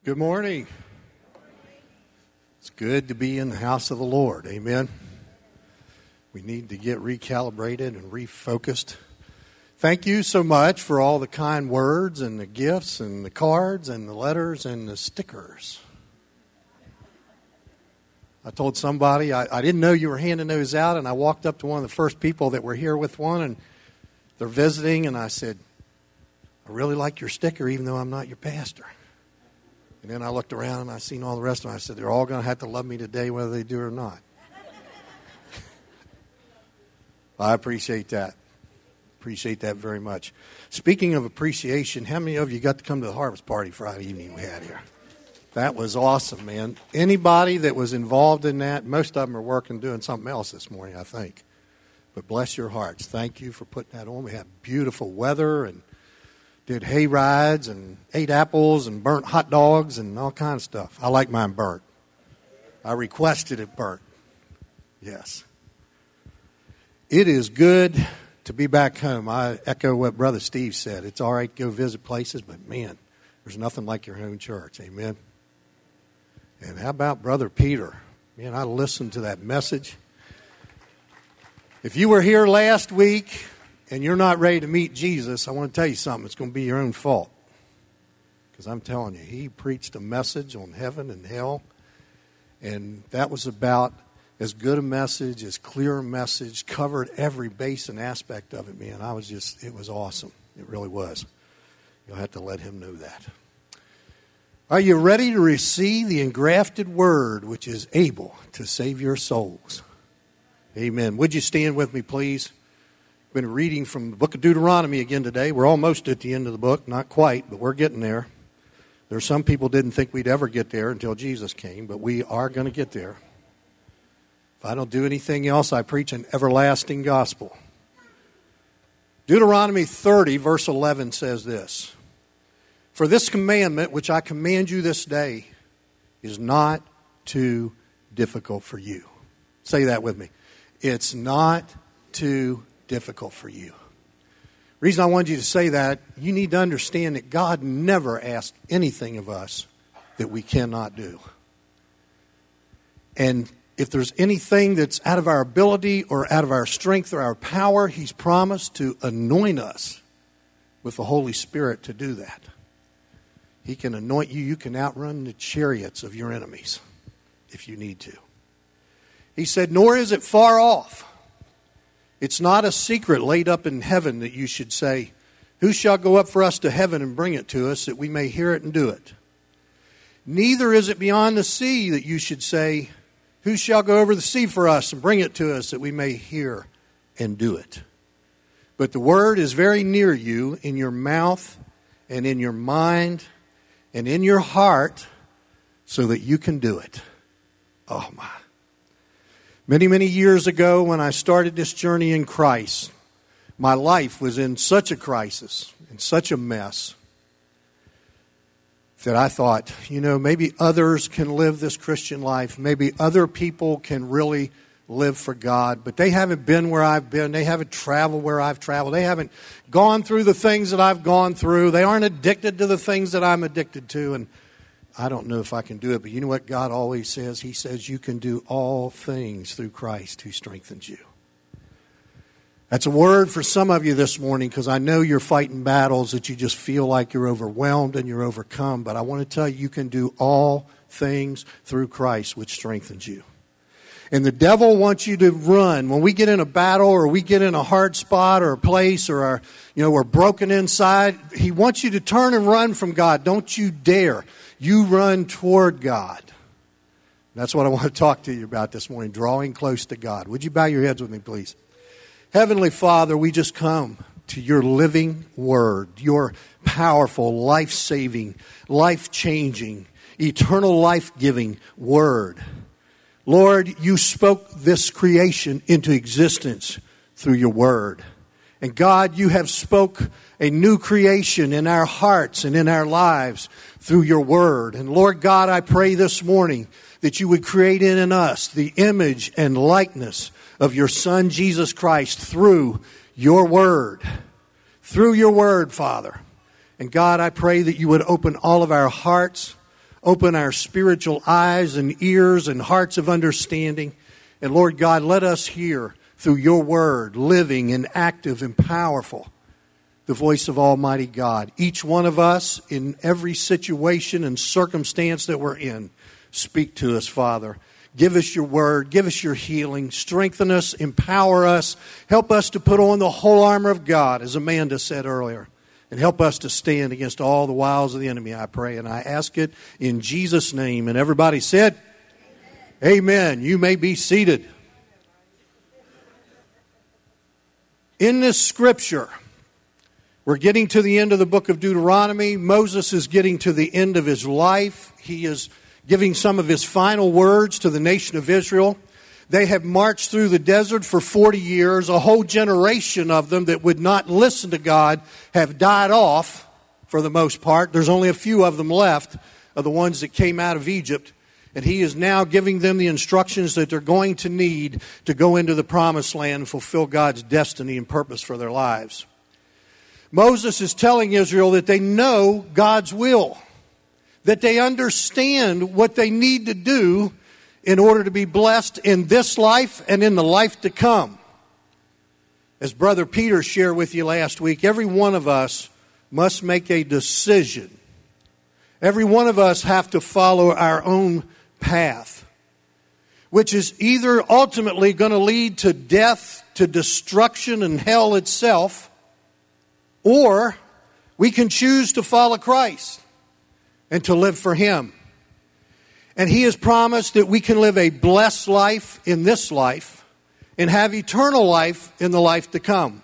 Good morning. It's good to be in the house of the Lord. Amen. We need to get recalibrated and refocused. Thank you so much for all the kind words and the gifts and the cards and the letters and the stickers. I told somebody I didn't know you were handing those out, and I walked up to one of the first people that were here with one, and they're visiting, and I said, I really like your sticker even though I'm not your pastor. And then I looked around and I seen all the rest of them. I said, they're all going to have to love me today whether they do or not. I appreciate that. Appreciate that very much. Speaking of appreciation, how many of you got to come to the harvest party Friday evening we had here? That was awesome, man. Anybody that was involved in that, most of them are working doing something else this morning, I think. But bless your hearts. Thank you for putting that on. We had beautiful weather and did hay rides and ate apples and burnt hot dogs and all kinds of stuff. I like mine burnt. I requested it burnt. Yes. It is good to be back home. I echo what Brother Steve said. It's all right to go visit places, but man, there's nothing like your own church. Amen. And how about Brother Peter? Man, I listened to that message. If you were here last week and you're not ready to meet Jesus, I want to tell you something. It's going to be your own fault. Because I'm telling you, he preached a message on heaven and hell. And that was about as good a message, as clear a message, covered every base and aspect of it, man. It was awesome. It really was. You'll have to let him know that. Are you ready to receive the engrafted word which is able to save your souls? Amen. Would you stand with me, please? We've been reading from the book of Deuteronomy again today. We're almost at the end of the book. Not quite, but we're getting there. There are some people didn't think we'd ever get there until Jesus came, but we are going to get there. If I don't do anything else, I preach an everlasting gospel. Deuteronomy 30, verse 11 says this. For this commandment, which I command you this day, is not too difficult for you. Say that with me. It's not too difficult for you. The reason I wanted you to say that, you need to understand that God never asked anything of us that we cannot do. And if there's anything that's out of our ability or out of our strength or our power, he's promised to anoint us with the Holy Spirit to do that. He can anoint you. You can outrun the chariots of your enemies if you need to. He said, nor is it far off. It's not a secret laid up in heaven that you should say, who shall go up for us to heaven and bring it to us that we may hear it and do it? Neither is it beyond the sea that you should say, who shall go over the sea for us and bring it to us that we may hear and do it? But the word is very near you, in your mouth and in your mind and in your heart, so that you can do it. Oh my. Many, many years ago when I started this journey in Christ, my life was in such a crisis, in such a mess, that I thought, maybe others can live this Christian life. Maybe other people can really live for God. But they haven't been where I've been. They haven't traveled where I've traveled. They haven't gone through the things that I've gone through. They aren't addicted to the things that I'm addicted to. And I don't know if I can do it. But you know what God always says? He says you can do all things through Christ who strengthens you. That's a word for some of you this morning, because I know you're fighting battles that you just feel like you're overwhelmed and you're overcome. But I want to tell you can do all things through Christ, which strengthens you. And the devil wants you to run. When we get in a battle or we get in a hard spot or a place or we're broken inside, he wants you to turn and run from God. Don't you dare. You run toward God. That's what I want to talk to you about this morning, drawing close to God. Would you bow your heads with me, please? Heavenly Father, we just come to your living word, your powerful, life-saving, life-changing, eternal life-giving word. Lord, you spoke this creation into existence through your word. And God, you have spoke a new creation in our hearts and in our lives through your word. And Lord God, I pray this morning that you would create in us the image and likeness of your Son, Jesus Christ, through your word. Through your word, Father. And God, I pray that you would open all of our hearts, Open our spiritual eyes and ears and hearts of understanding. And Lord God, let us hear through your word, living and active and powerful, the voice of Almighty God. Each one of us, in every situation and circumstance that we're in, speak to us, Father. Give us your word. Give us your healing. Strengthen us. Empower us. Help us to put on the whole armor of God, as Amanda said earlier. And help us to stand against all the wiles of the enemy, I pray. And I ask it in Jesus' name. And everybody said, Amen. Amen. You may be seated. In this scripture, we're getting to the end of the book of Deuteronomy. Moses is getting to the end of his life. He is giving some of his final words to the nation of Israel. They have marched through the desert for 40 years. A whole generation of them that would not listen to God have died off for the most part. There's only a few of them left, of the ones that came out of Egypt. And he is now giving them the instructions that they're going to need to go into the promised land and fulfill God's destiny and purpose for their lives. Moses is telling Israel that they know God's will, that they understand what they need to do in order to be blessed in this life and in the life to come. As Brother Peter shared with you last week, every one of us must make a decision. Every one of us have to follow our own path, which is either ultimately going to lead to death, to destruction and hell itself, or we can choose to follow Christ and to live for Him. And He has promised that we can live a blessed life in this life and have eternal life in the life to come.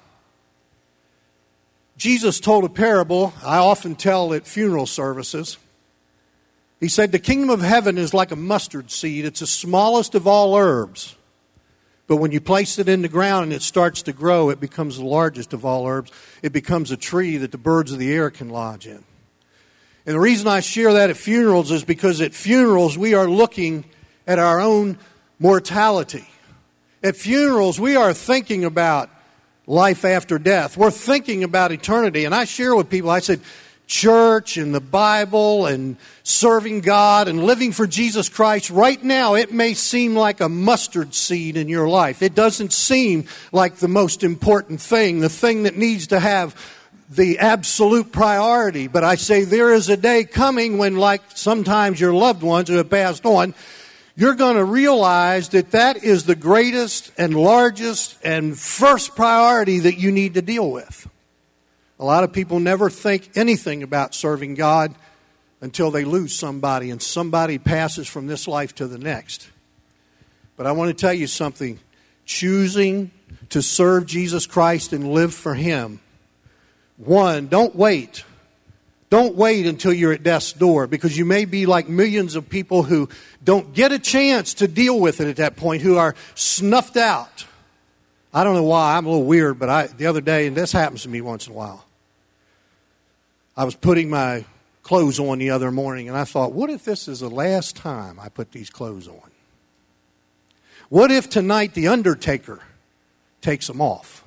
Jesus told a parable I often tell at funeral services. He said, the kingdom of heaven is like a mustard seed. It's the smallest of all herbs. But when you place it in the ground and it starts to grow, it becomes the largest of all herbs. It becomes a tree that the birds of the air can lodge in. And the reason I share that at funerals is because at funerals we are looking at our own mortality. At funerals we are thinking about life after death. We're thinking about eternity. And I share with people, I said, church and the Bible and serving God and living for Jesus Christ, right now it may seem like a mustard seed in your life. It doesn't seem like the most important thing, the thing that needs to have the absolute priority. But I say there is a day coming when, like sometimes your loved ones who have passed on, you're going to realize that that is the greatest and largest and first priority that you need to deal with. A lot of people never think anything about serving God until they lose somebody and somebody passes from this life to the next. But I want to tell you something. Choosing to serve Jesus Christ and live for Him. One, don't wait. Don't wait until you're at death's door, because you may be like millions of people who don't get a chance to deal with it at that point, who are snuffed out. I don't know why. I'm a little weird, but the other day, and this happens to me once in a while, I was putting my clothes on the other morning, and I thought, what if this is the last time I put these clothes on? What if tonight the undertaker takes them off?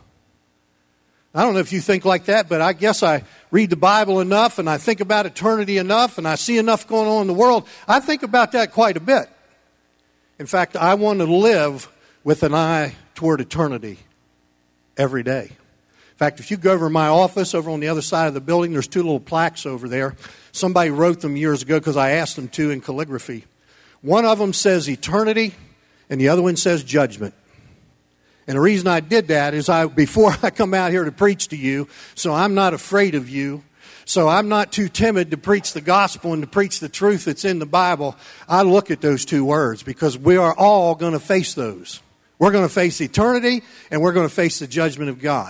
I don't know if you think like that, but I guess I read the Bible enough, and I think about eternity enough, and I see enough going on in the world. I think about that quite a bit. In fact, I want to live with an eye toward eternity every day. In fact, if you go over my office, over on the other side of the building, there's two little plaques over there. Somebody wrote them years ago because I asked them to in calligraphy. One of them says eternity, and the other one says judgment. And the reason I did that is before I come out here to preach to you, so I'm not afraid of you, so I'm not too timid to preach the gospel and to preach the truth that's in the Bible, I look at those two words because we are all going to face those. We're going to face eternity, and we're going to face the judgment of God.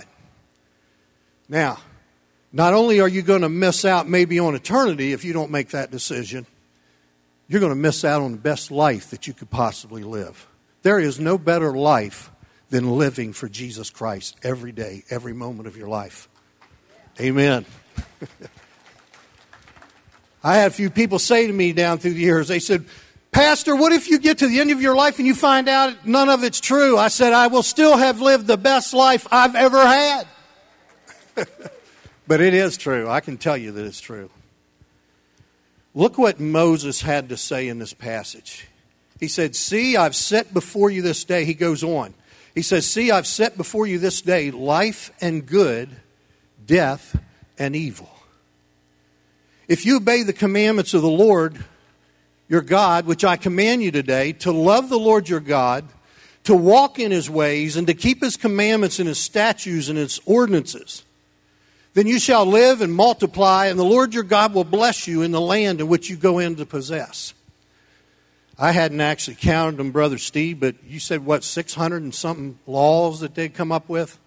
Now, not only are you going to miss out maybe on eternity if you don't make that decision, you're going to miss out on the best life that you could possibly live. There is no better life than living for Jesus Christ every day, every moment of your life. Amen. I had a few people say to me down through the years, they said, Pastor, what if you get to the end of your life and you find out none of it's true? I said, I will still have lived the best life I've ever had. But it is true. I can tell you that it's true. Look what Moses had to say in this passage. He said, see, I've set before you this day. He goes on. He says, see, I've set before you this day life and good, death and evil. If you obey the commandments of the Lord your God, which I command you today, to love the Lord your God, to walk in his ways, and to keep his commandments and his statutes and his ordinances, then you shall live and multiply, and the Lord your God will bless you in the land in which you go in to possess. I hadn't actually counted them, Brother Steve, but you said, what, 600 and something laws that they'd come up with?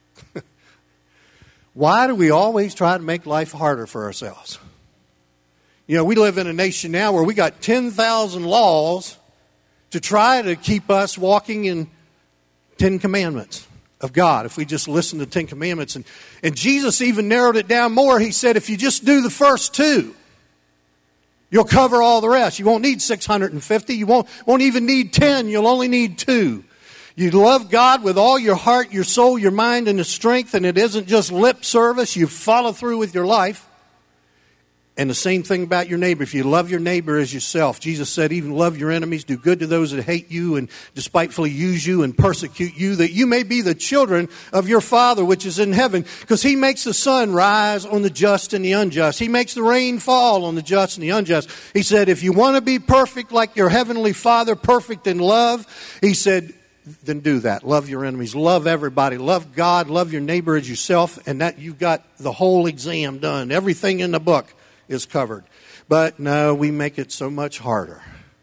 Why do we always try to make life harder for ourselves? You know, we live in a nation now where we got 10,000 laws to try to keep us walking in 10 commandments of God, if we just listen to the 10 commandments. And Jesus even narrowed it down more. He said, if you just do the first two, you'll cover all the rest. You won't need 650. You won't even need 10. You'll only need 2. You love God with all your heart, your soul, your mind, and your strength, and it isn't just lip service. You follow through with your life. And the same thing about your neighbor. If you love your neighbor as yourself, Jesus said, even love your enemies, do good to those that hate you and despitefully use you and persecute you, that you may be the children of your Father which is in heaven. Because he makes the sun rise on the just and the unjust. He makes the rain fall on the just and the unjust. He said, if you want to be perfect like your heavenly Father, perfect in love, he said, then do that. Love your enemies. Love everybody. Love God. Love your neighbor as yourself. And that you've got the whole exam done. Everything in the book is covered. But no, we make it so much harder.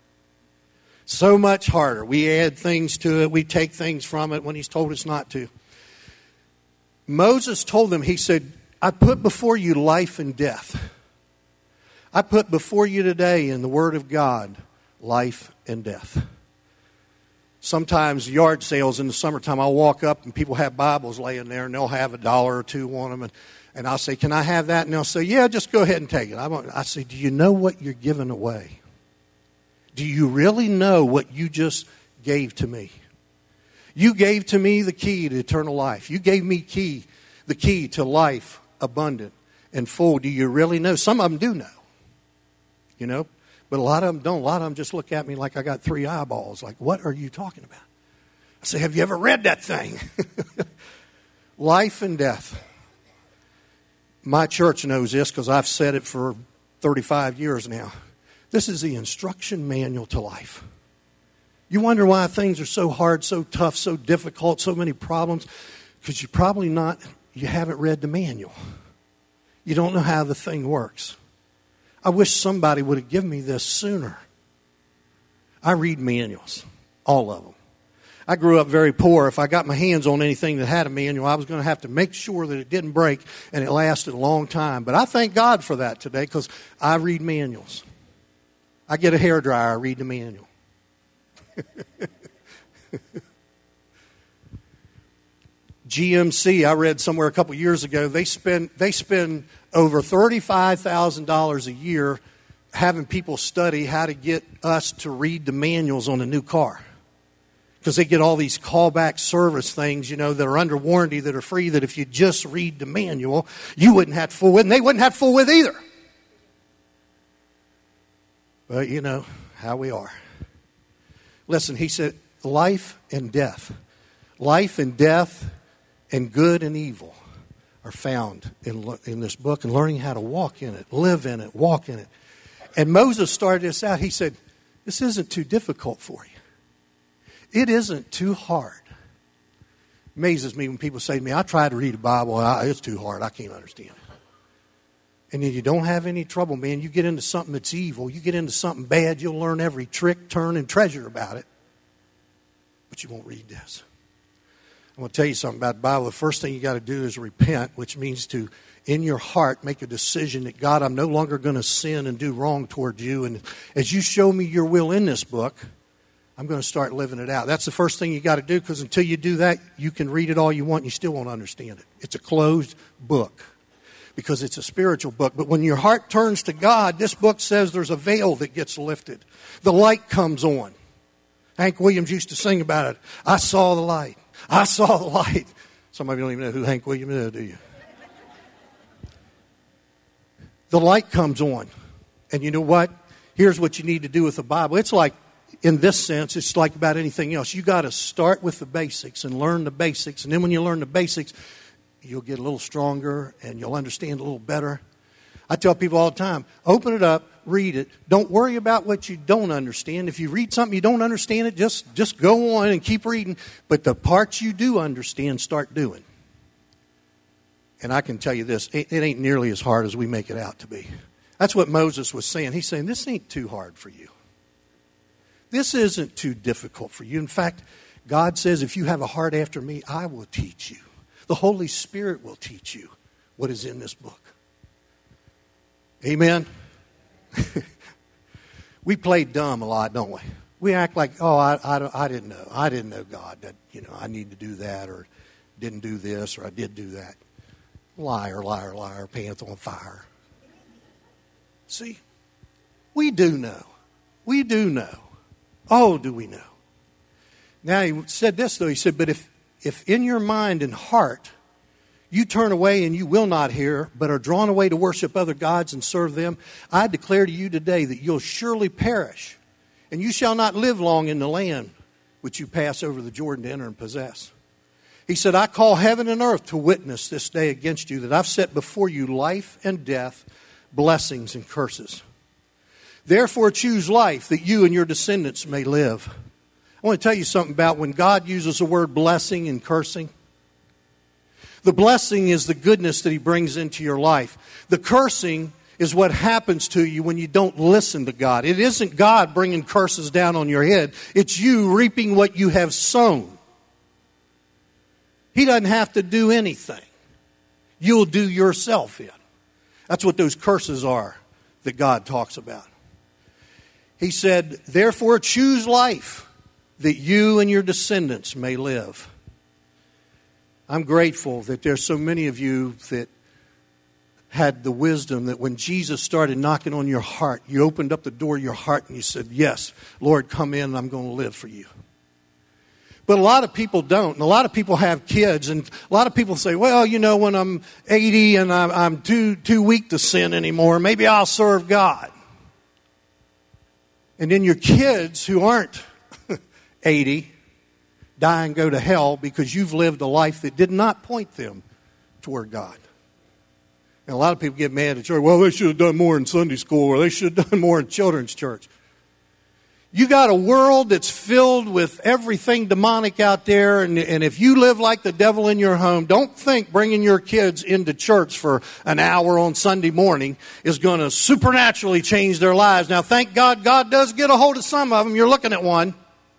So much harder. We add things to it. We take things from it when he's told us not to. Moses told them, he said, I put before you life and death. I put before you today in the Word of God life and death. Sometimes yard sales in the summertime, I'll walk up and people have Bibles laying there and they'll have $1 or $2 on them. And I'll say, can I have that? And they'll say, yeah, just go ahead and take it. I say, do you know what you're giving away? Do you really know what you just gave to me? You gave to me the key to eternal life. You gave me the key to life abundant and full. Do you really know? Some of them do know, you know, but a lot of them don't. A lot of them just look at me like I got 3 eyeballs. Like, what are you talking about? I say, have you ever read that thing? Life and death. My church knows this because I've said it for 35 years now. This is the instruction manual to life. You wonder why things are so hard, so tough, so difficult, so many problems? Because you haven't read the manual. You don't know how the thing works. I wish somebody would have given me this sooner. I read manuals, all of them. I grew up very poor. If I got my hands on anything that had a manual, I was going to have to make sure that it didn't break and it lasted a long time. But I thank God for that today because I read manuals. I get a hairdryer, I read the manual. GMC, I read somewhere a couple years ago, they spend over $35,000 a year having people study how to get us to read the manuals on a new car. Because they get all these callback service things, you know, that are under warranty, that are free, that if you just read the manual, you wouldn't have to fool with, and they wouldn't have to fool with either. But, you know, how we are. Listen, he said, life and death. Life and death and good and evil are found in this book, and learning how to walk in it, live in it, walk in it. And Moses started this out. He said, this isn't too difficult for you. It isn't too hard. Amazes me when people say to me, I tried to read the Bible, and it's too hard. I can't understand it. And then you don't have any trouble, man. You get into something that's evil. You get into something bad, you'll learn every trick, turn, and treasure about it. But you won't read this. I'm going to tell you something about the Bible. The first thing you got to do is repent, which means to, in your heart, make a decision that, God, I'm no longer going to sin and do wrong toward you. And as you show me your will in this book, I'm going to start living it out. That's the first thing you got to do, because until you do that, you can read it all you want and you still won't understand it. It's a closed book because it's a spiritual book. But when your heart turns to God, this book says there's a veil that gets lifted. The light comes on. Hank Williams used to sing about it. I saw the light. I saw the light. Some of you don't even know who Hank Williams is, do you? The light comes on. And you know what? Here's what you need to do with the Bible. It's like, in this sense, it's like about anything else. You got to start with the basics and learn the basics. And then when you learn the basics, you'll get a little stronger and you'll understand a little better. I tell people all the time, open it up, read it. Don't worry about what you don't understand. If you read something you don't understand it, just go on and keep reading. But the parts you do understand, start doing. And I can tell you this, it ain't nearly as hard as we make it out to be. That's what Moses was saying. He's saying, this ain't too hard for you. This isn't too difficult for you. In fact, God says, if you have a heart after me, I will teach you. The Holy Spirit will teach you what is in this book. Amen? We play dumb a lot, don't we? We act like, oh, I didn't know. I didn't know God, that, I need to do that, or didn't do this, or I did do that. Liar, liar, liar, pants on fire. See, we do know. We do know. Oh, do we know? Now, he said this, though. He said, but if in your mind and heart you turn away and you will not hear, but are drawn away to worship other gods and serve them, I declare to you today that you'll surely perish, and you shall not live long in the land which you pass over the Jordan to enter and possess. He said, I call heaven and earth to witness this day against you, that I've set before you life and death, blessings and curses. Therefore choose life, that you and your descendants may live. I want to tell you something about when God uses the word blessing and cursing. The blessing is the goodness that He brings into your life. The cursing is what happens to you when you don't listen to God. It isn't God bringing curses down on your head. It's you reaping what you have sown. He doesn't have to do anything. You'll do yourself in. That's what those curses are that God talks about. He said, therefore choose life, that you and your descendants may live. I'm grateful that there's so many of you that had the wisdom that when Jesus started knocking on your heart, you opened up the door of your heart and you said, yes, Lord, come in and I'm going to live for you. But a lot of people don't. And a lot of people have kids. And a lot of people say, well, when I'm 80 and I'm too weak to sin anymore, maybe I'll serve God. And then your kids who aren't 80 die and go to hell because you've lived a life that did not point them toward God. And a lot of people get mad at church. Well, they should have done more in Sunday school, or they should have done more in children's church. You got a world that's filled with everything demonic out there, and if you live like the devil in your home, don't think bringing your kids into church for an hour on Sunday morning is going to supernaturally change their lives. Now, thank God, God does get a hold of some of them. You're looking at one.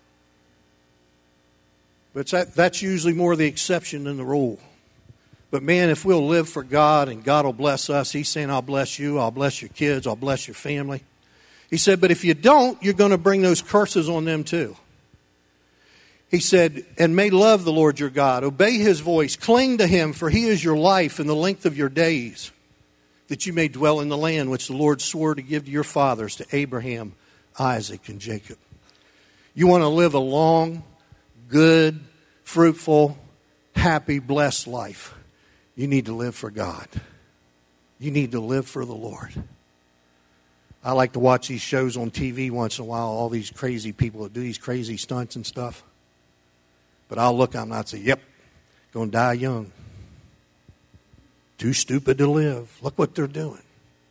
But that's usually more the exception than the rule. But man, if we'll live for God and God will bless us, He's saying, I'll bless you, I'll bless your kids, I'll bless your family. He said, but if you don't, you're going to bring those curses on them too. He said, and may love the Lord your God, obey His voice, cling to Him, for He is your life and the length of your days, that you may dwell in the land which the Lord swore to give to your fathers, to Abraham, Isaac, and Jacob. You want to live a long, good, fruitful, happy, blessed life. You need to live for God. You need to live for the Lord. I like to watch these shows on TV once in a while, all these crazy people that do these crazy stunts and stuff. But I'll look at them and I'll say, yep, going to die young. Too stupid to live. Look what they're doing.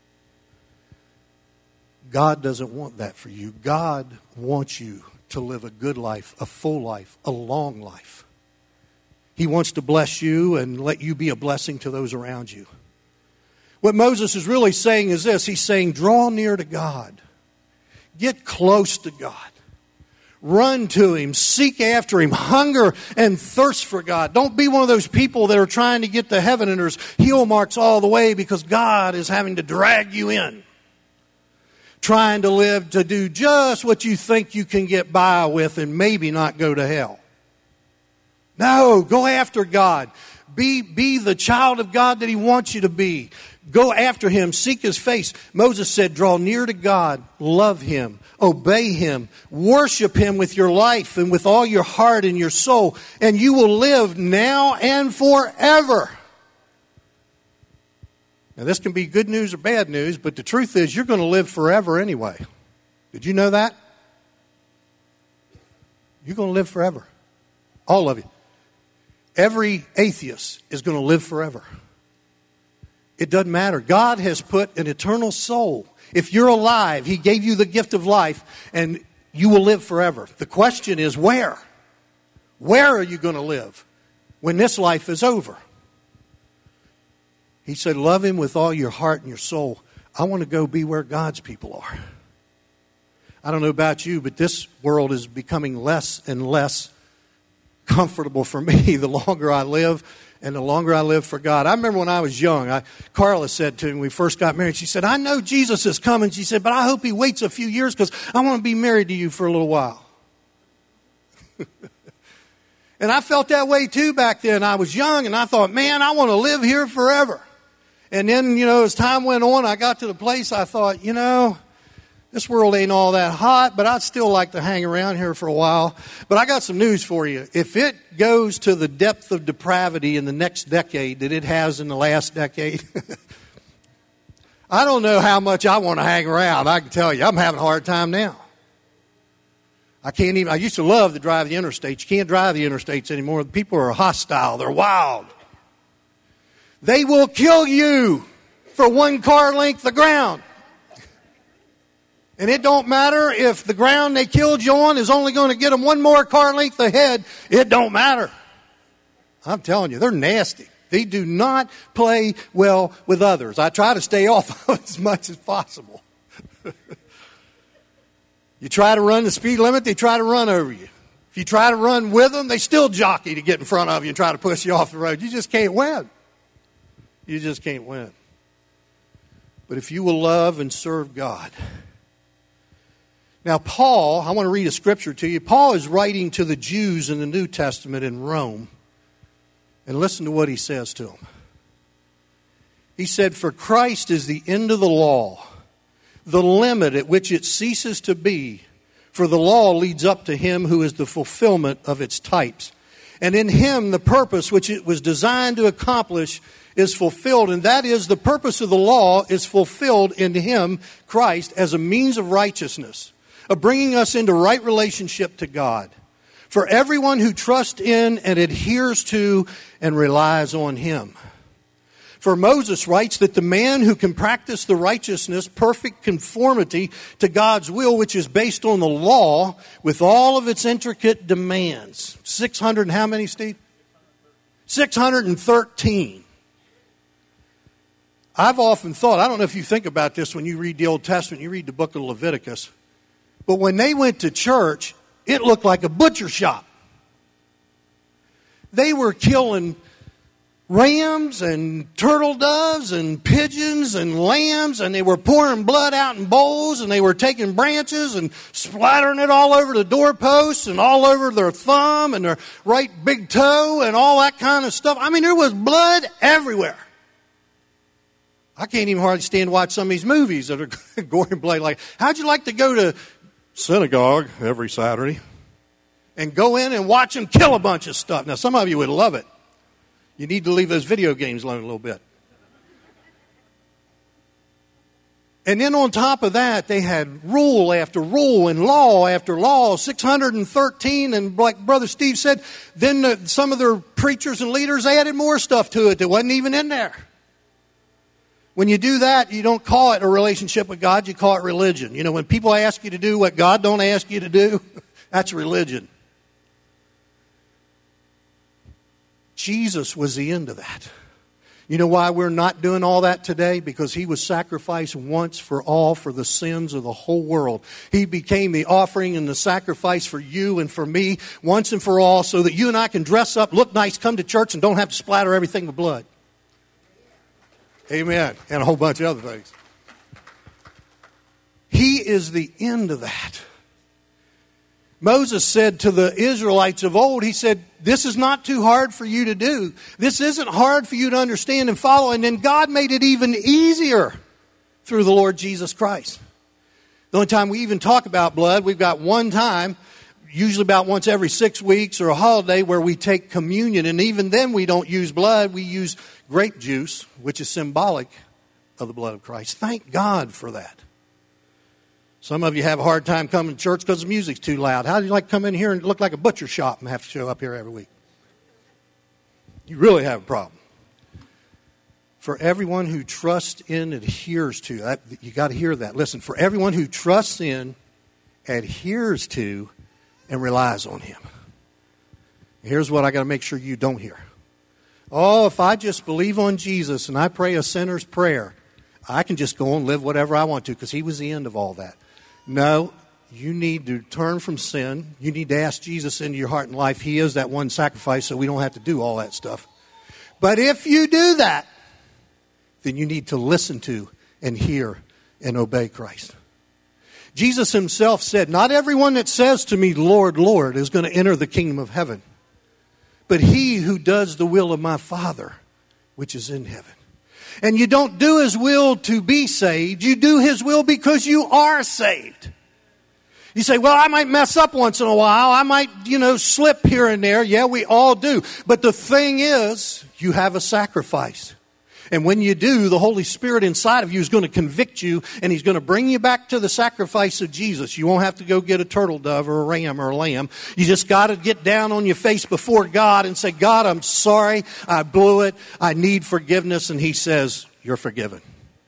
God doesn't want that for you. God wants you to live a good life, a full life, a long life. He wants to bless you and let you be a blessing to those around you. What Moses is really saying is this. He's saying, draw near to God. Get close to God. Run to Him. Seek after Him. Hunger and thirst for God. Don't be one of those people that are trying to get to heaven and there's heel marks all the way because God is having to drag you in. Trying to live to do just what you think you can get by with and maybe not go to hell. No, go after God. Be the child of God that He wants you to be. Go after Him. Seek His face. Moses said, draw near to God. Love Him. Obey Him. Worship Him with your life and with all your heart and your soul. And you will live now and forever. Now, this can be good news or bad news, but the truth is you're going to live forever anyway. Did you know that? You're going to live forever. All of you. Every atheist is going to live forever. It doesn't matter. God has put an eternal soul. If you're alive, He gave you the gift of life, and you will live forever. The question is where? Where are you going to live when this life is over? He said, love Him with all your heart and your soul. I want to go be where God's people are. I don't know about you, but this world is becoming less and less comfortable for me the longer I live and the longer I live for God. I remember when I was young, Carla said to me when we first got married, she said, I know Jesus is coming. She said, but I hope He waits a few years because I want to be married to you for a little while. And I felt that way too back then. I was young and I thought, man, I want to live here forever. And then, as time went on, I got to the place I thought, this world ain't all that hot, but I'd still like to hang around here for a while. But I got some news for you. If it goes to the depth of depravity in the next decade that it has in the last decade, I don't know how much I want to hang around. I can tell you, I'm having a hard time now. I used to love to drive the interstates. You can't drive the interstates anymore. People are hostile. They're wild. They will kill you for one car length of ground. And it don't matter if the ground they killed you on is only going to get them one more car length ahead. It don't matter. I'm telling you, they're nasty. They do not play well with others. I try to stay off as much as possible. You try to run the speed limit, they try to run over you. If you try to run with them, they still jockey to get in front of you and try to push you off the road. You just can't win. You just can't win. But if you will love and serve God. Now, Paul, I want to read a scripture to you. Paul is writing to the Jews in the New Testament in Rome. And listen to what he says to them. He said, for Christ is the end of the law, the limit at which it ceases to be. For the law leads up to Him who is the fulfillment of its types. And in Him, the purpose which it was designed to accomplish is fulfilled. And that is, the purpose of the law is fulfilled in Him, Christ, as a means of righteousness, of bringing us into right relationship to God. For everyone who trusts in and adheres to and relies on Him. For Moses writes that the man who can practice the righteousness, perfect conformity to God's will, which is based on the law, with all of its intricate demands. 600 and how many, Steve? 613. I've often thought, I don't know if you think about this when you read the Old Testament, you read the book of Leviticus, but when they went to church, it looked like a butcher shop. They were killing rams and turtle doves and pigeons and lambs, and they were pouring blood out in bowls, and they were taking branches and splattering it all over the doorposts and all over their thumb and their right big toe and all that kind of stuff. I mean, there was blood everywhere. I can't even hardly stand to watch some of these movies that are gory and bloody. Like, how'd you like to go to synagogue every Saturday and go in and watch them kill a bunch of stuff? Now, some of you would love it. You need to leave those video games alone a little bit. And then on top of that, they had rule after rule and law after law, 613. And like Brother Steve said, then some of their preachers and leaders added more stuff to it that wasn't even in there. When you do that, you don't call it a relationship with God, you call it religion. You know, when people ask you to do what God don't ask you to do, that's religion. Jesus was the end of that. You know why we're not doing all that today? Because He was sacrificed once for all for the sins of the whole world. He became the offering and the sacrifice for you and for me once and for all, so that you and I can dress up, look nice, come to church, and don't have to splatter everything with blood. Amen. And a whole bunch of other things. He is the end of that. Moses said to the Israelites of old, he said, this is not too hard for you to do. This isn't hard for you to understand and follow. And then God made it even easier through the Lord Jesus Christ. The only time we even talk about blood, we've got one time, usually about once every 6 weeks or a holiday, where we take communion. And even then we don't use blood. We use grape juice, which is symbolic of the blood of Christ. Thank God for that. Some of you have a hard time coming to church because the music's too loud. How do you like to come in here and look like a butcher shop and have to show up here every week? You really have a problem. For everyone who trusts in, adheres to, you got to hear that. Listen, for everyone who trusts in, adheres to, and relies on Him. Here's what I got to make sure you don't hear. Oh, if I just believe on Jesus and I pray a sinner's prayer, I can just go and live whatever I want to because He was the end of all that. No, you need to turn from sin. You need to ask Jesus into your heart and life. He is that one sacrifice, so we don't have to do all that stuff. But if you do that, then you need to listen to and hear and obey Christ. Jesus Himself said, not everyone that says to me, Lord, Lord, is going to enter the kingdom of heaven, but he who does the will of my Father, which is in heaven. And you don't do His will to be saved. You do His will because you are saved. You say, well, I might mess up once in a while. I might, slip here and there. Yeah, we all do. But the thing is, you have a sacrifice. And when you do, the Holy Spirit inside of you is going to convict you, and He's going to bring you back to the sacrifice of Jesus. You won't have to go get a turtle dove or a ram or a lamb. You just got to get down on your face before God and say, God, I'm sorry. I blew it. I need forgiveness. And He says, you're forgiven.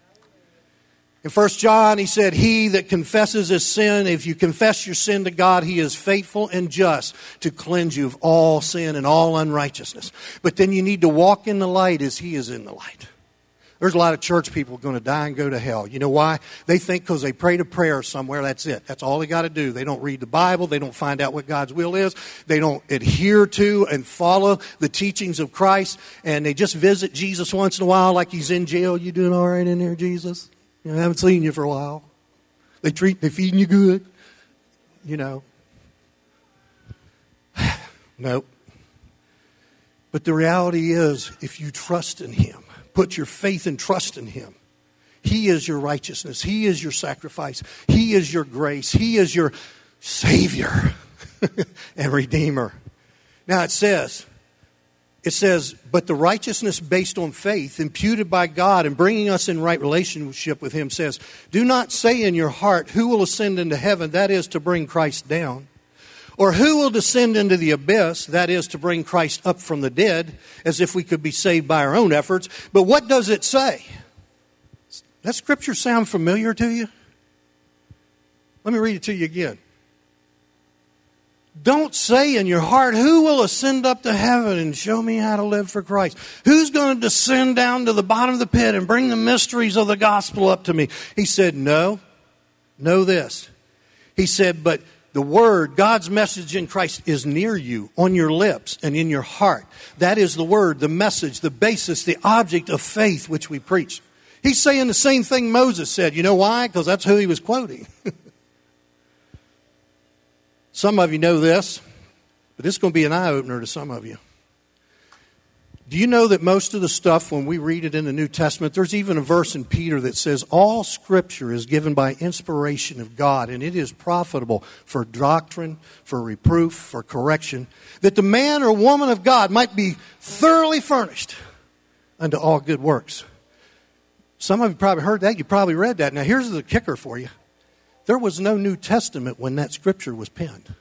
In 1 John, he said, he that confesses his sin, if you confess your sin to God, He is faithful and just to cleanse you of all sin and all unrighteousness. But then you need to walk in the light as He is in the light. There's a lot of church people going to die and go to hell. You know why? They think because they prayed a prayer somewhere, that's it. That's all they got to do. They don't read the Bible. They don't find out what God's will is. They don't adhere to and follow the teachings of Christ. And they just visit Jesus once in a while like He's in jail. You doing all right in there, Jesus? I haven't seen you for a while. They feeding you good. Nope. But the reality is, if you trust in Him, put your faith and trust in Him, He is your righteousness. He is your sacrifice. He is your grace. He is your Savior and Redeemer. Now it says, but the righteousness based on faith, imputed by God and bringing us in right relationship with Him, says, do not say in your heart, who will ascend into heaven, that is to bring Christ down. Or who will descend into the abyss, that is to bring Christ up from the dead, as if we could be saved by our own efforts. But what does it say? Does that scripture sound familiar to you? Let me read it to you again. Don't say in your heart, who will ascend up to heaven and show me how to live for Christ? Who's going to descend down to the bottom of the pit and bring the mysteries of the gospel up to me? He said, no. Know this. He said, but the Word, God's message in Christ is near you, on your lips and in your heart. That is the Word, the message, the basis, the object of faith which we preach. He's saying the same thing Moses said. You know why? Because that's who he was quoting. Some of you know this, but this is going to be an eye-opener to some of you. Do you know that most of the stuff, when we read it in the New Testament, there's even a verse in Peter that says, all Scripture is given by inspiration of God, and it is profitable for doctrine, for reproof, for correction, that the man or woman of God might be thoroughly furnished unto all good works. Some of you probably heard that. You probably read that. Now, here's the kicker for you. There was no New Testament when that Scripture was penned.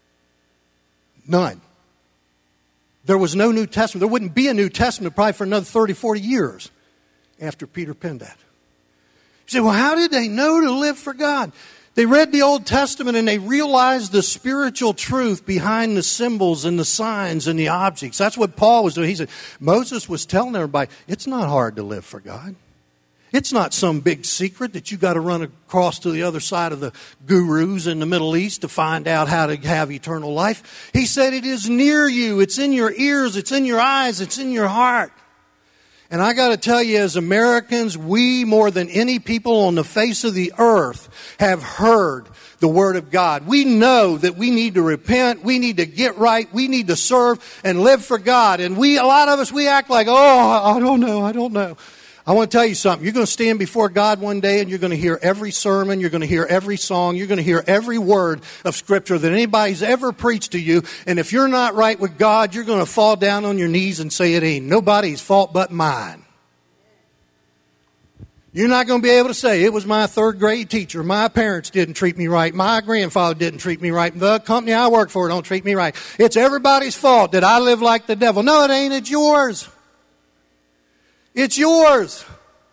None. There was no New Testament. There wouldn't be a New Testament probably for another 30, 40 years after Peter penned that. You say, well, how did they know to live for God? They read the Old Testament and they realized the spiritual truth behind the symbols and the signs and the objects. That's what Paul was doing. He said, Moses was telling everybody, it's not hard to live for God. It's not some big secret that you got to run across to the other side of the gurus in the Middle East to find out how to have eternal life. He said it is near you. It's in your ears. It's in your eyes. It's in your heart. And I got to tell you, as Americans, we more than any people on the face of the earth have heard the Word of God. We know that we need to repent. We need to get right. We need to serve and live for God. And a lot of us, we act like, oh, I don't know. I want to tell you something. You're going to stand before God one day and you're going to hear every sermon. You're going to hear every song. You're going to hear every word of Scripture that anybody's ever preached to you. And if you're not right with God, you're going to fall down on your knees and say, it ain't nobody's fault but mine. You're not going to be able to say, it was my third grade teacher, my parents didn't treat me right, my grandfather didn't treat me right, the company I work for don't treat me right. It's everybody's fault that I live like the devil. No, it ain't. It's yours. It's yours.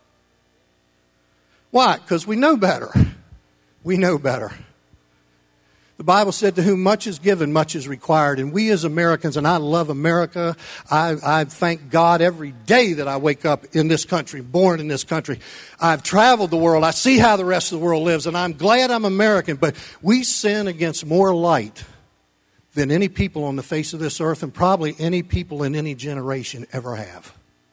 Why? Because we know better. We know better. The Bible said, to whom much is given, much is required. And we as Americans, and I love America, I thank God every day that I wake up in this country, born in this country. I've traveled the world. I see how the rest of the world lives, and I'm glad I'm American. But we sin against more light than any people on the face of this earth, and probably any people in any generation ever have.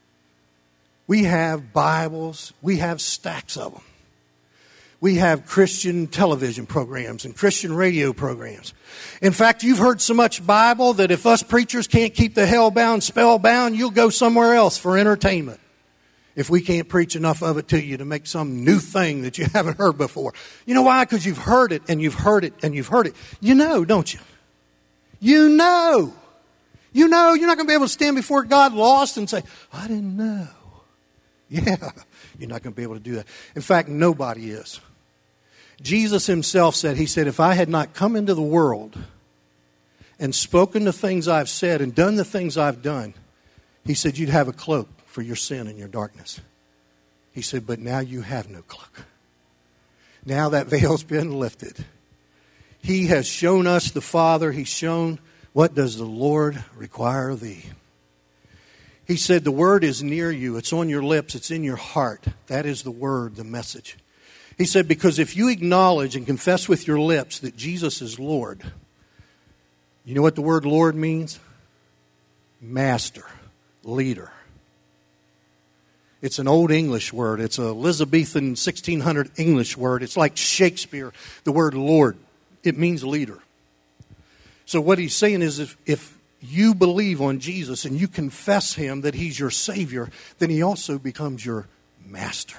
We have Bibles. We have stacks of them. We have Christian television programs and Christian radio programs. In fact, you've heard so much Bible that if us preachers can't keep the hell-bound, spell-bound, you'll go somewhere else for entertainment. If we can't preach enough of it to you to make some new thing that you haven't heard before. You know why? Because you've heard it and you've heard it and you've heard it. You know, don't you? You know. You know you're not going to be able to stand before God lost and say, I didn't know. Yeah, you're not going to be able to do that. In fact, nobody is. Jesus himself said, he said, if I had not come into the world and spoken the things I've said and done the things I've done, he said, you'd have a cloak for your sin and your darkness. He said, but now you have no cloak. Now that veil's been lifted. He has shown us the Father. He's shown, what does the Lord require of thee? He said, the word is near you. It's on your lips. It's in your heart. That is the word, the message. He said, because if you acknowledge and confess with your lips that Jesus is Lord, you know what the word Lord means? Master, leader. It's an old English word. It's an Elizabethan 1600 English word. It's like Shakespeare, the word Lord. It means leader. So what he's saying is if you believe on Jesus and you confess him that he's your Savior, then he also becomes your master.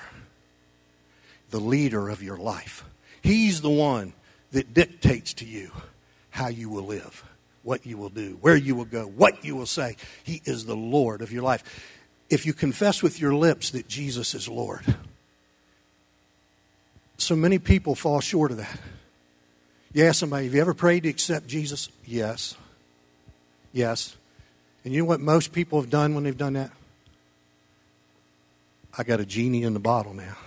The leader of your life. He's the one that dictates to you how you will live, what you will do, where you will go, what you will say. He is the Lord of your life. If you confess with your lips that Jesus is Lord. So many people fall short of that. You ask somebody, have you ever prayed to accept Jesus? Yes. Yes. And you know what most people have done when they've done that? I got a genie in the bottle now.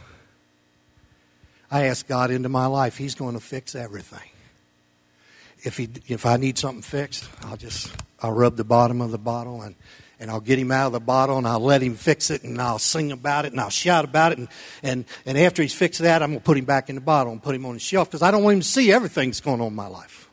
I ask God into my life. He's going to fix everything. If I need something fixed, I'll rub the bottom of the bottle and I'll get him out of the bottle and I'll let him fix it and I'll sing about it and I'll shout about it and after he's fixed that, I'm going to put him back in the bottle and put him on the shelf because I don't want him to see everything that's going on in my life.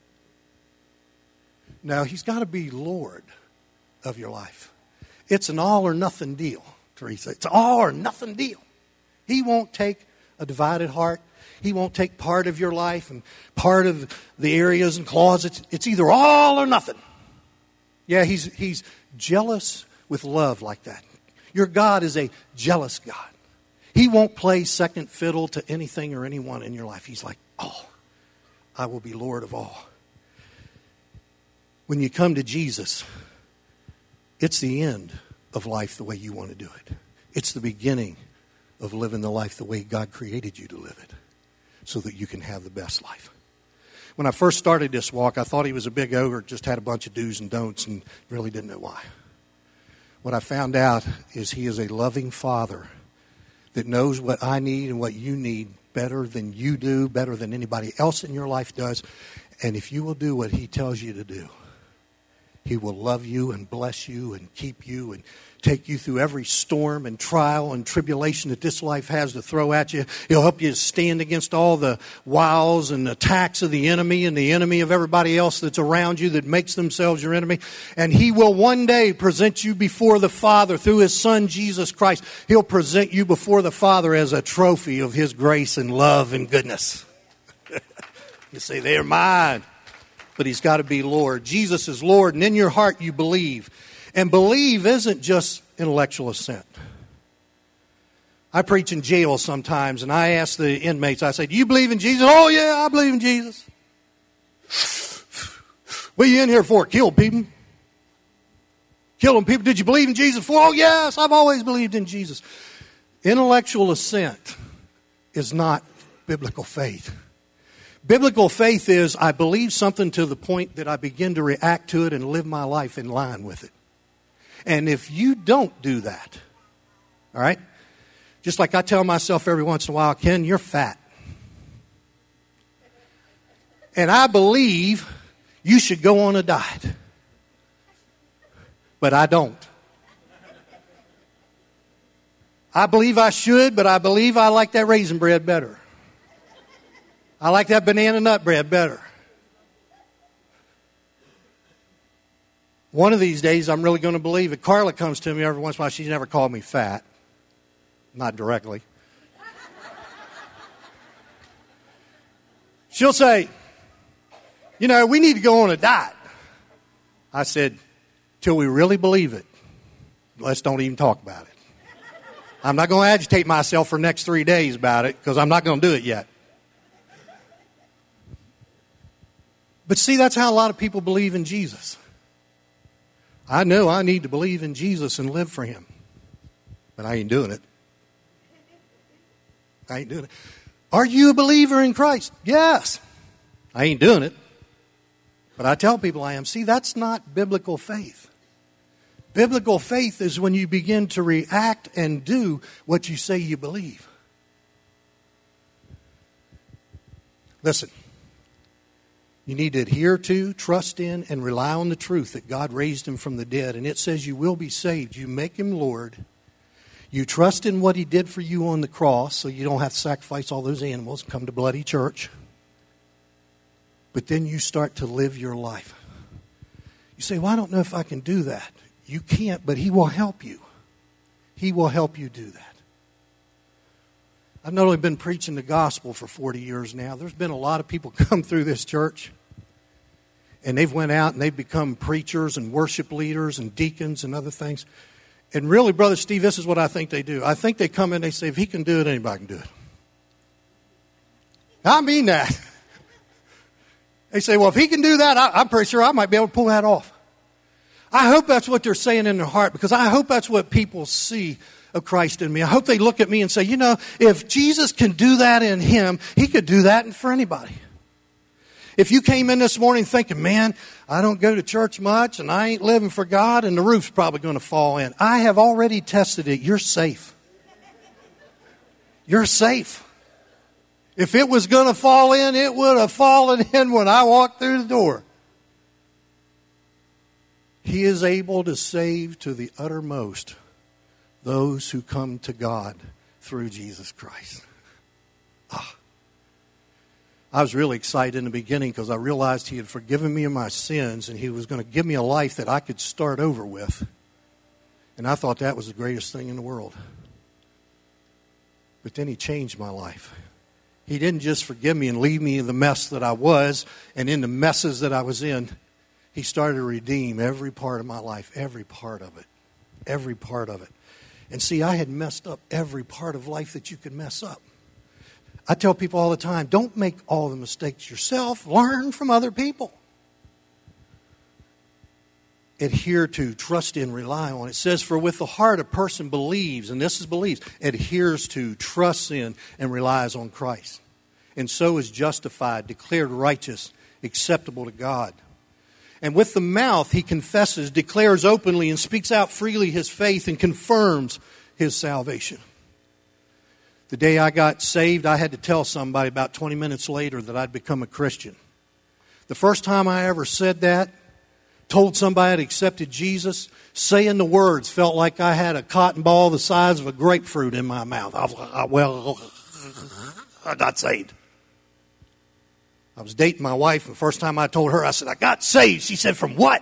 No, he's got to be Lord of your life. It's an all or nothing deal, Teresa. It's an all or nothing deal. He won't take a divided heart. He won't take part of your life and part of the areas and closets. It's either all or nothing. Yeah, he's jealous with love like that. Your God is a jealous God. He won't play second fiddle to anything or anyone in your life. He's like, oh, I will be Lord of all. When you come to Jesus, it's the end of life the way you want to do it. It's the beginning of living the life the way God created you to live it so that you can have the best life. When I first started this walk, I thought he was a big ogre, just had a bunch of do's and don'ts and really didn't know why. What I found out is he is a loving Father that knows what I need and what you need better than you do, better than anybody else in your life does. And if you will do what he tells you to do, he will love you and bless you and keep you and take you through every storm and trial and tribulation that this life has to throw at you. He'll help you stand against all the wiles and attacks of the enemy and the enemy of everybody else that's around you that makes themselves your enemy. And he will one day present you before the Father through his Son, Jesus Christ. He'll present you before the Father as a trophy of his grace and love and goodness. You say, they're mine. But he's got to be Lord. Jesus is Lord, and in your heart you believe. And believe isn't just intellectual assent. I preach in jail sometimes, and I ask the inmates, I say, do you believe in Jesus? Oh, yeah, I believe in Jesus. What are you in here for? Kill people. Killing people. Did you believe in Jesus before? Oh, yes, I've always believed in Jesus. Intellectual assent is not biblical faith. Biblical faith is I believe something to the point that I begin to react to it and live my life in line with it. And if you don't do that, all right, just like I tell myself every once in a while, Ken, you're fat. And I believe you should go on a diet. But I don't. I believe I should, but I believe I like that raisin bread better. I like that banana nut bread better. One of these days, I'm really going to believe it. Carla comes to me every once in a while. She's never called me fat. Not directly. She'll say, you know, we need to go on a diet. I said, till we really believe it, let's don't even talk about it. I'm not going to agitate myself for the next 3 days about it because I'm not going to do it yet. But see, that's how a lot of people believe in Jesus. I know I need to believe in Jesus and live for Him. But I ain't doing it. I ain't doing it. Are you a believer in Christ? Yes. I ain't doing it. But I tell people I am. See, that's not biblical faith. Biblical faith is when you begin to react and do what you say you believe. Listen. You need to adhere to, trust in, and rely on the truth that God raised Him from the dead. And it says you will be saved. You make Him Lord. You trust in what He did for you on the cross so you don't have to sacrifice all those animals and come to bloody church. But then you start to live your life. You say, well, I don't know if I can do that. You can't, but He will help you. He will help you do that. I've not only been preaching the gospel for 40 years now, there's been a lot of people come through this church and they've went out and they've become preachers and worship leaders and deacons and other things. And really, Brother Steve, this is what I think they do. I think they come in and they say, if he can do it, anybody can do it. I mean that. They say, well, if he can do that, I'm pretty sure I might be able to pull that off. I hope that's what they're saying in their heart because I hope that's what people see of Christ in me. I hope they look at me and say, you know, if Jesus can do that in Him, He could do that for anybody. If you came in this morning thinking, man, I don't go to church much and I ain't living for God and the roof's probably going to fall in. I have already tested it. You're safe. You're safe. If it was going to fall in, it would have fallen in when I walked through the door. He is able to save to the uttermost those who come to God through Jesus Christ. I was really excited in the beginning because I realized He had forgiven me of my sins and He was going to give me a life that I could start over with. And I thought that was the greatest thing in the world. But then He changed my life. He didn't just forgive me and leave me in the mess that I was and in the messes that I was in. He started to redeem every part of my life, every part of it, every part of it. And see, I had messed up every part of life that you could mess up. I tell people all the time, don't make all the mistakes yourself. Learn from other people. Adhere to, trust in, rely on. It says, for with the heart a person believes, and this is believes, adheres to, trusts in, and relies on Christ. And so is justified, declared righteous, acceptable to God. And with the mouth he confesses, declares openly, and speaks out freely his faith and confirms his salvation. The day I got saved, I had to tell somebody about 20 minutes later that I'd become a Christian. The first time I ever said that, told somebody I'd accepted Jesus, saying the words felt like I had a cotton ball the size of a grapefruit in my mouth. I was like, well, I got saved. I was dating my wife, and the first time I told her, I said, I got saved. She said, from what?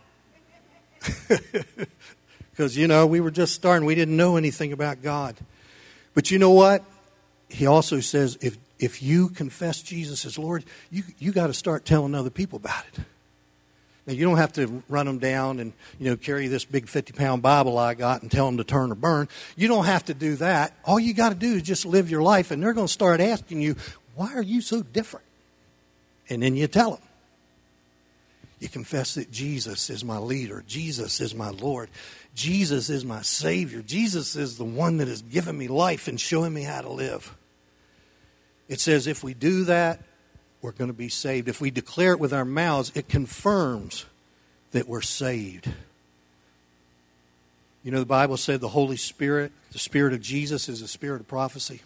Because, you know, we were just starting. We didn't know anything about God. But you know what? He also says, if you confess Jesus as Lord, you got to start telling other people about it. Now, you don't have to run them down and, you know, carry this big 50-pound Bible I got and tell them to turn or burn. You don't have to do that. All you got to do is just live your life, and they're going to start asking you, why are you so different? And then you tell them. You confess that Jesus is my leader. Jesus is my Lord. Jesus is my Savior. Jesus is the one that has given me life and showing me how to live. It says if we do that, we're going to be saved. If we declare it with our mouths, it confirms that we're saved. You know, the Bible said the Holy Spirit, the Spirit of Jesus, is the spirit of prophecy.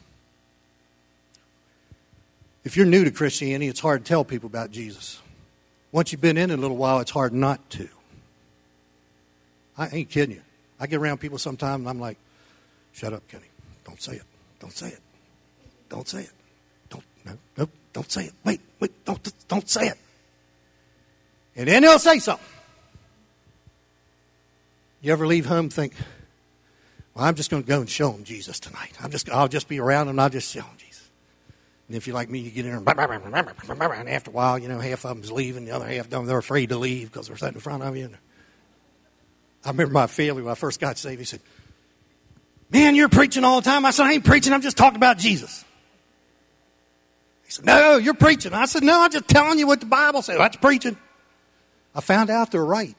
If you're new to Christianity, it's hard to tell people about Jesus. Once you've been in it a little while, it's hard not to. I ain't kidding you. I get around people sometimes and I'm like, shut up, Kenny. Don't say it. Don't say it. Don't say it. Don't say it. Wait, don't say it. And then they'll say something. You ever leave home and think, well, I'm just going to go and show them Jesus tonight. I'll just be around and I'll just show them Jesus. And if you're like me, you get in there and after a while, you know, half of them's leaving, the other half of them, they're afraid to leave because they're sitting in front of you. I remember my family when I first got saved, he said, man, you're preaching all the time. I said, I ain't preaching, I'm just talking about Jesus. He said, no, you're preaching. I said, no, I'm just telling you what the Bible says. That's preaching. I found out they're right.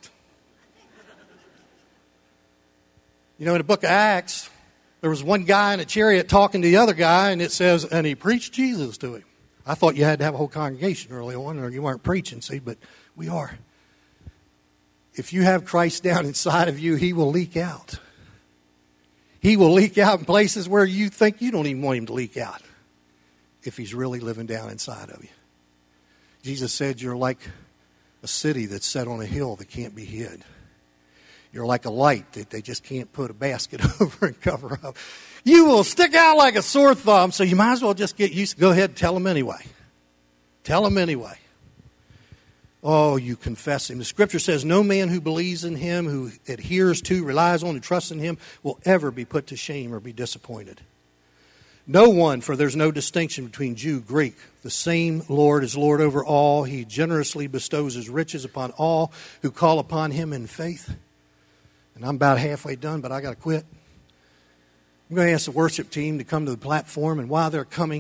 You know, in the book of Acts, there was one guy in a chariot talking to the other guy, and it says, and he preached Jesus to him. I thought you had to have a whole congregation early on, or you weren't preaching, see, but we are. If you have Christ down inside of you, he will leak out. He will leak out in places where you think you don't even want him to leak out, if he's really living down inside of you. Jesus said you're like a city that's set on a hill that can't be hid. You're like a light that they just can't put a basket over and cover up. You will stick out like a sore thumb, so you might as well just get used to go ahead and tell them anyway. Tell them anyway. Oh, you confess him. The scripture says no man who believes in him, who adheres to, relies on, and trusts in him will ever be put to shame or be disappointed. No one, for there's no distinction between Jew, Greek. The same Lord is Lord over all. He generously bestows his riches upon all who call upon him in faith. And I'm about halfway done, but I got to quit. I'm going to ask the worship team to come to the platform, and while they're coming,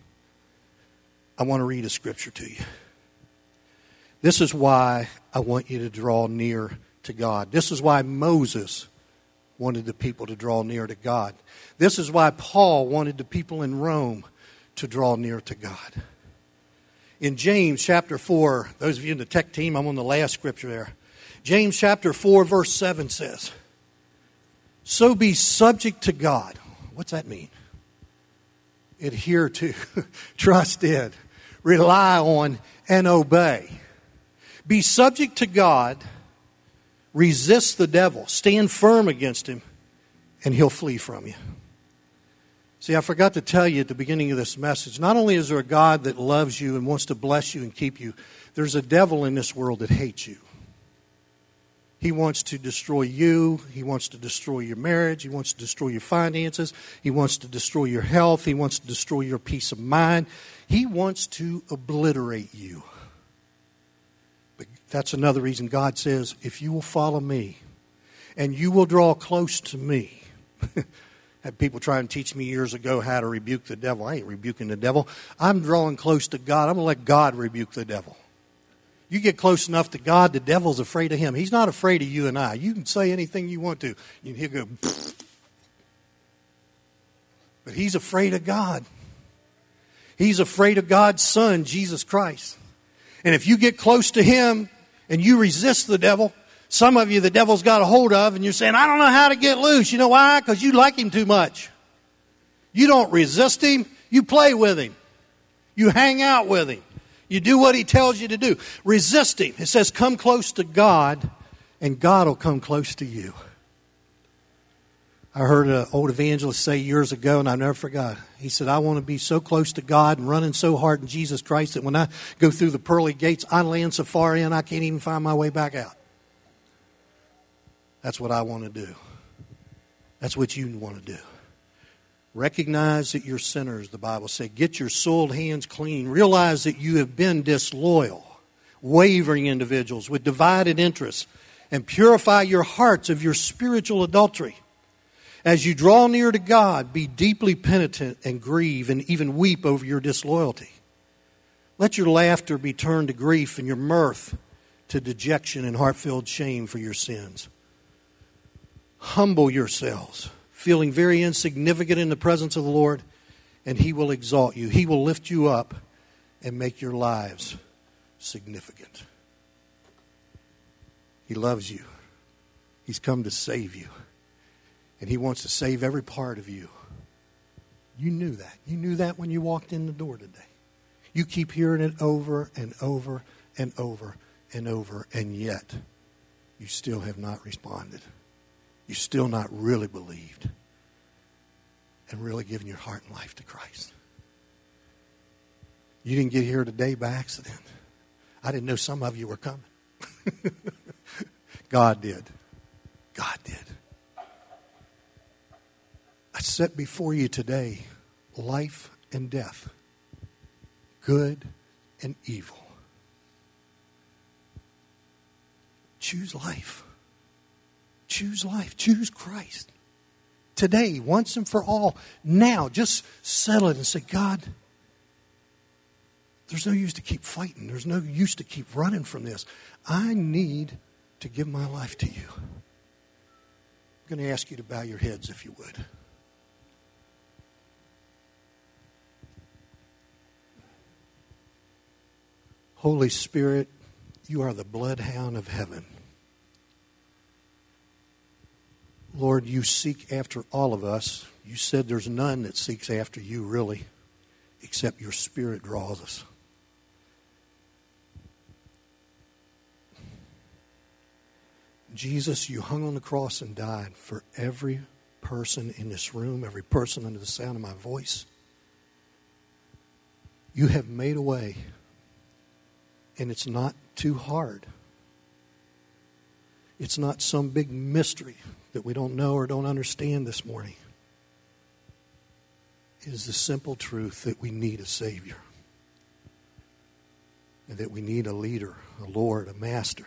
I want to read a scripture to you. This is why I want you to draw near to God. This is why Moses wanted the people to draw near to God. This is why Paul wanted the people in Rome to draw near to God. In James chapter 4, those of you in the tech team, I'm on the last scripture there. James chapter 4 verse 7 says, so be subject to God. What's that mean? Adhere to, trust in, rely on, and obey. Be subject to God, resist the devil, stand firm against him, and he'll flee from you. See, I forgot to tell you at the beginning of this message, not only is there a God that loves you and wants to bless you and keep you, there's a devil in this world that hates you. He wants to destroy you. He wants to destroy your marriage. He wants to destroy your finances. He wants to destroy your health. He wants to destroy your peace of mind. He wants to obliterate you. But that's another reason God says, if you will follow me and you will draw close to me. Had people try and teach me years ago how to rebuke the devil. I ain't rebuking the devil. I'm drawing close to God. I'm going to let God rebuke the devil. You get close enough to God, the devil's afraid of him. He's not afraid of you and I. You can say anything you want to. He'll go, but he's afraid of God. He's afraid of God's Son, Jesus Christ. And if you get close to him and you resist the devil, some of you the devil's got a hold of and you're saying, I don't know how to get loose. You know why? Because you like him too much. You don't resist him. You play with him. You hang out with him. You do what he tells you to do. Resist him. It says come close to God and God will come close to you. I heard an old evangelist say years ago, and I never forgot. He said, I want to be so close to God and running so hard in Jesus Christ that when I go through the pearly gates, I land so far in I can't even find my way back out. That's what I want to do. That's what you want to do. Recognize that you're sinners, the Bible says. Get your soiled hands clean. Realize that you have been disloyal, wavering individuals with divided interests, and purify your hearts of your spiritual adultery. As you draw near to God, be deeply penitent and grieve and even weep over your disloyalty. Let your laughter be turned to grief and your mirth to dejection and heart-filled shame for your sins. Humble yourselves, feeling very insignificant in the presence of the Lord, and He will exalt you. He will lift you up and make your lives significant. He loves you. He's come to save you. And He wants to save every part of you. You knew that. You knew that when you walked in the door today. You keep hearing it over and over and over and over, and yet you still have not responded. You still not really believed and really given your heart and life to Christ. You didn't get here today by accident. I didn't know some of you were coming. God did. God did. I set before you today life and death, good and evil. Choose life. Choose life. Choose Christ. Today, once and for all, now, just settle it and say, God, there's no use to keep fighting. There's no use to keep running from this. I need to give my life to you. I'm going to ask you to bow your heads if you would. Holy Spirit, you are the bloodhound of heaven. Lord, you seek after all of us. You said there's none that seeks after you really, except your Spirit draws us. Jesus, you hung on the cross and died for every person in this room, every person under the sound of my voice. You have made a way, and it's not too hard. It's not some big mystery that we don't know or don't understand this morning. It is the simple truth that we need a Savior, and that we need a leader, a Lord, a Master,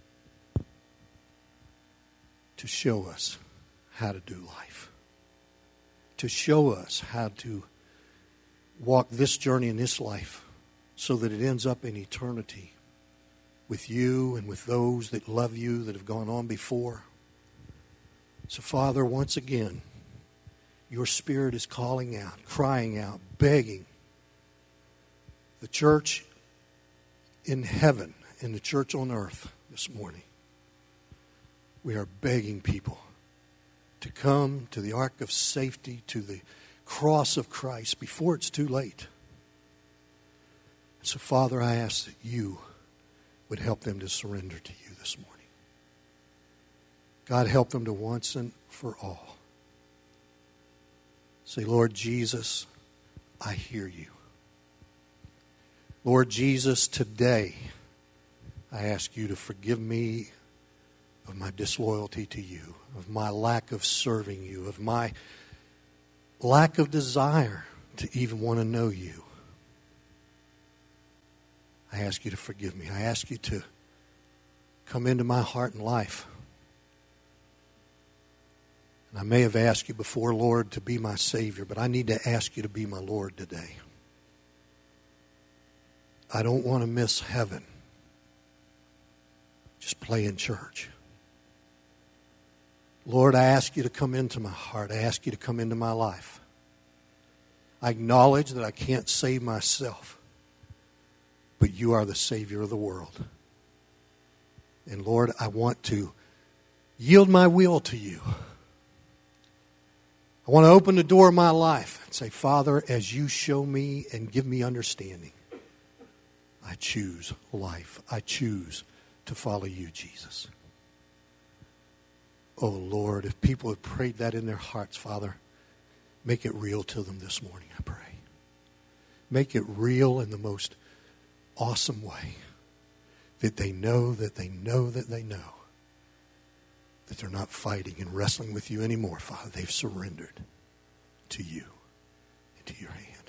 to show us how to do life, to show us how to walk this journey in this life so that it ends up in eternity with you and with those that love you, that have gone on before. So, Father, once again, your Spirit is calling out, crying out, begging the church in heaven and the church on earth this morning. We are begging people to come to the ark of safety, to the cross of Christ before it's too late. So, Father, I ask that you would help them to surrender to you this morning. God, help them to once and for all say, Lord Jesus, I hear you. Lord Jesus, today I ask you to forgive me of my disloyalty to you, of my lack of serving you, of my lack of desire to even want to know you. I ask you to forgive me. I ask you to come into my heart and life. And I may have asked you before, Lord, to be my Savior, but I need to ask you to be my Lord today. I don't want to miss heaven just playing church. Lord, I ask you to come into my heart. I ask you to come into my life. I acknowledge that I can't save myself, but you are the Savior of the world. And Lord, I want to yield my will to you. I want to open the door of my life and say, Father, as you show me and give me understanding, I choose life. I choose to follow you, Jesus. Oh, Lord, if people have prayed that in their hearts, Father, make it real to them this morning, I pray. Make it real in the most awesome way, that they know that they know that they know that they're not fighting and wrestling with you anymore, Father. They've surrendered to you and to your hand.